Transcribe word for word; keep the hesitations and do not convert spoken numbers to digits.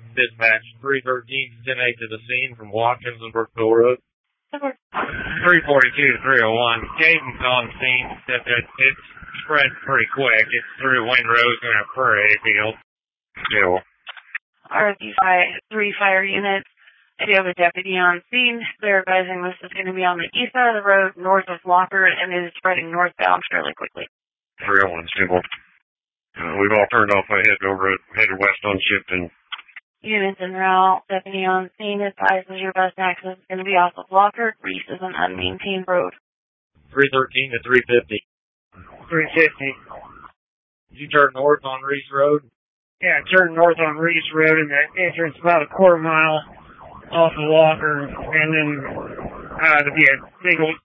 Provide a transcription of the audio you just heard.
Dispatch three thirteen to ten eight to the scene from Watkins and Brookville Road. three forty-two to three oh one. Cadence on scene, except that it's spread pretty quick. It's through windrows and a prairie field. Still. R C three fire units. I do have a deputy on scene. They're advising this is going to be on the east side of the road, north of Locker, and it is spreading northbound fairly quickly. three oh one, Still. Uh, we've all turned off ahead over headed west on Shipton. Units en route. Deputy on scene advises your best access is going to be off of Locker. Reese is an unmaintained road. three thirteen to three fifty. three fifty. Did you turn north on Reese Road? Yeah, turn north on Reese Road and the entrance about a quarter mile off of Locker, and then uh, there'll be a big